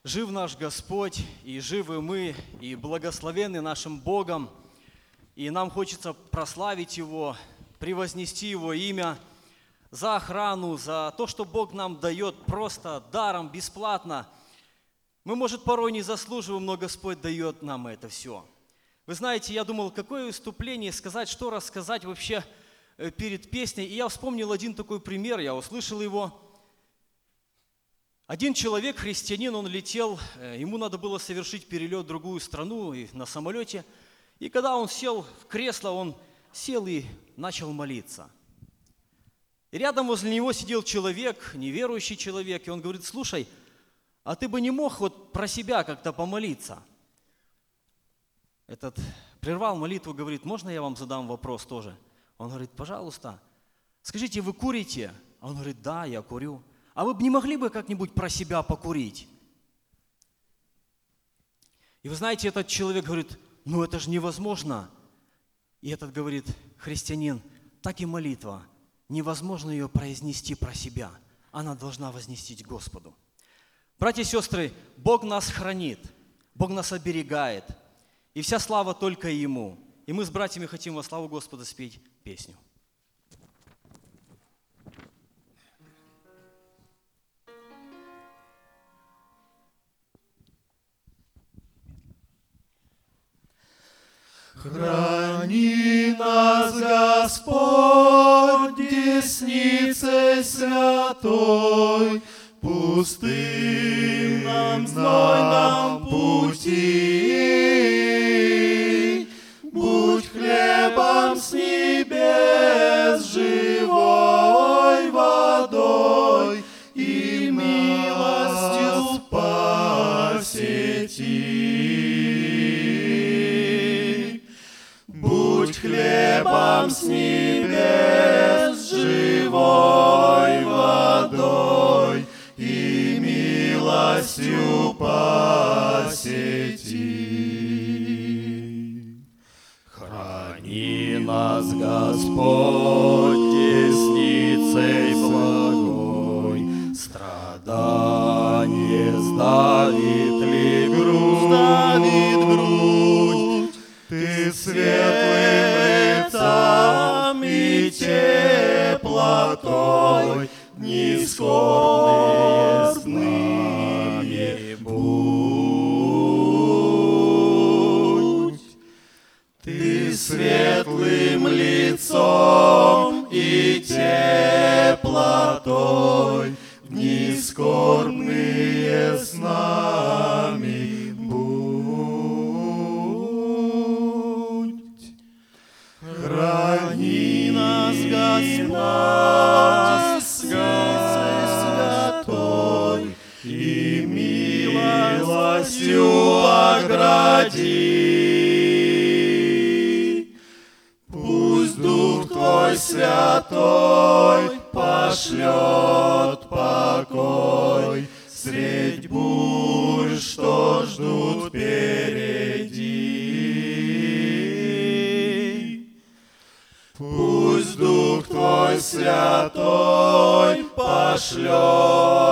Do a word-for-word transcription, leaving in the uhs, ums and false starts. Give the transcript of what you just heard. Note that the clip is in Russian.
Жив наш Господь, и живы мы, и благословенны нашим Богом. И нам хочется прославить Его, превознести Его имя за охрану, за то, что Бог нам дает просто даром, бесплатно. Мы, может, порой не заслуживаем, но Господь дает нам это все. Вы знаете, я думал, какое выступление сказать, что рассказать вообще перед песней. И я вспомнил один такой пример, я услышал его. Один человек, христианин, он летел, ему надо было совершить перелет в другую страну и на самолете. И когда он сел в кресло, он сел и начал молиться. И рядом возле него сидел человек, неверующий человек, и он говорит: слушай, а ты бы не мог вот про себя как-то помолиться? Этот прервал молитву, говорит: можно я вам задам вопрос тоже? Он говорит: пожалуйста. Скажите, вы курите? А он говорит: да, я курю. А вы бы не могли бы как-нибудь про себя покурить? И вы знаете, этот человек говорит: ну это же невозможно. И этот говорит: христианин, так и молитва. Невозможно ее произнести про себя. Она должна вознестись Господу. Братья и сестры, Бог нас хранит, Бог нас оберегает. И вся слава только Ему. И мы с братьями хотим во славу Господа спеть песню. Храни нас, Господь, десницей святой, пустынном, знойном пути. Будь хлебом с небес, живой водой и милостью посети. Будь хлебом с небес, живой водой и милостью посети. Храни нас, Господь, десницей благой, страдание сдавит ли грудь, сдавит грудь. Ты светлым лицом и теплотой дни скорбные с нами будь. Ты светлым лицом и теплотой дни скорбные с нами будь. Храни нас, Господь, десницей святой, и милостью огради. Пусть Дух Твой Святой пошлет покой средь бурь, что ждут впереди. Пусть Дух Твой Святой пошлет